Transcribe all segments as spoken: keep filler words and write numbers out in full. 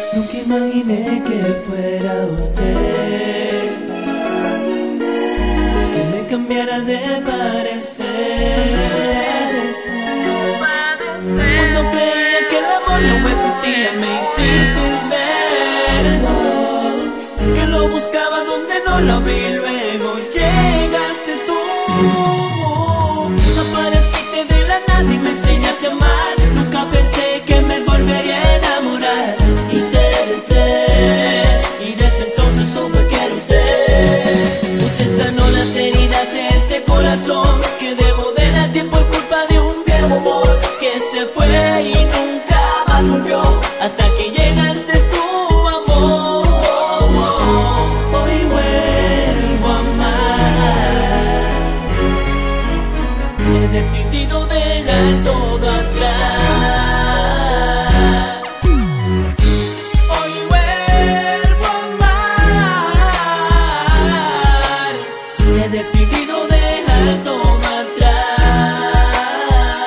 Nunca imaginé que fuera usted, que me cambiara de parecer. Cuando creía que el amor no existía, me hiciste ver que lo buscaba donde no lo vi. Luego llegaste tú, apareciste de la nada y me enseñaste a amar. Nunca pensé que me volvería a enamorar, y te besé, y desde entonces supe que era usted. Usted sanó las heridas de este corazón que debo de la tiempo por culpa de un viejo amor que se fue y nunca más volvió, hasta que llegaste tú, amor. Hoy vuelvo a amar, he decidido dejar todo atrás. Hoy vuelvo a amar, he decidido dejar todo atrás.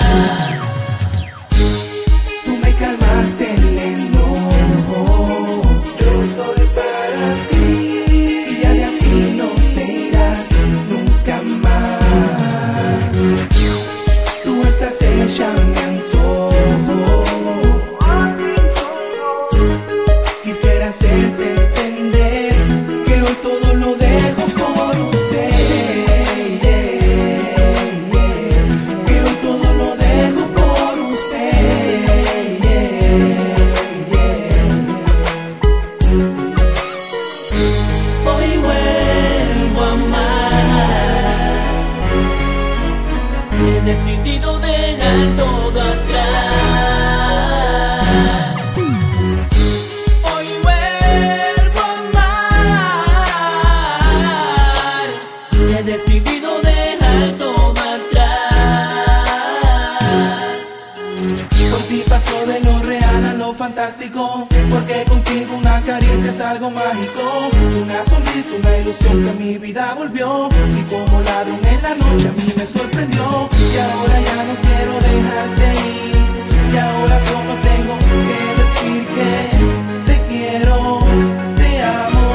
Tú me calmaste el enojo, yo soy para ti, y ya de aquí no te irás nunca más. Tú estás hecha mi antojo, quisiera hacerte entender que hoy todo lo dejo por usted, que hoy todo lo dejo por usted. Hoy vuelvo a amar, he decidido dejar todo atrás. Hoy vuelvo a amar, he decidido dejar todo atrás. Por ti paso de lo real a lo fantástico, porque contigo una caricia es algo mágico. Una sonrisa, una ilusión que a mi vida volvió, y como ladrón en la noche a mí me sorprendió. Y ahora ya no quiero dejarte ir, y ahora solo tengo que decir que te quiero, te amo.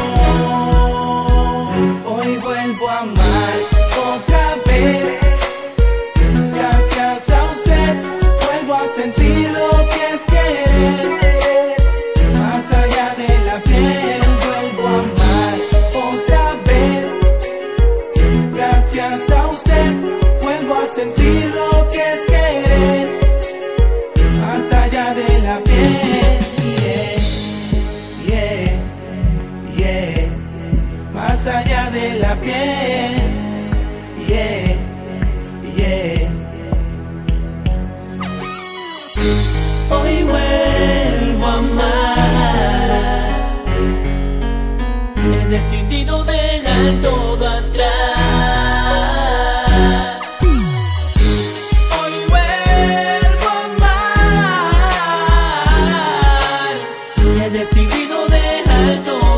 Hoy vuelvo a amar otra vez, gracias a usted vuelvo a sentir lo que es querer, más allá de la piel. Vuelvo a amar otra vez, gracias a usted vuelvo a sentir lo que es querer, más allá de la piel. Yeah, yeah, yeah, más allá de la piel. Yeah, yeah. Hoy vuelvo a amar, he decidido dejar todo atrás. Hoy vuelvo a amar, he decidido dejar todo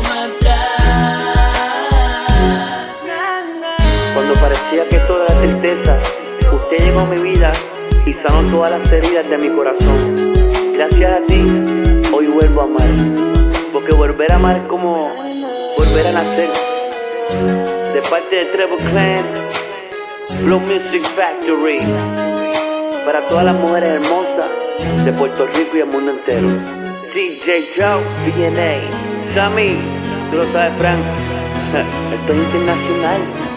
atrás. Cuando parecía que todo era certeza, usted llegó a mi vida y sanó todas las heridas de mi corazón. Gracias a ti, hoy vuelvo a amar, porque volver a amar es como volver a nacer. De parte de Trevor Clan, Flow Music Factory, para todas las mujeres hermosas de Puerto Rico y el mundo entero. D J Joe, D N A, Sammy, tú lo sabes, Frank, esto es internacional.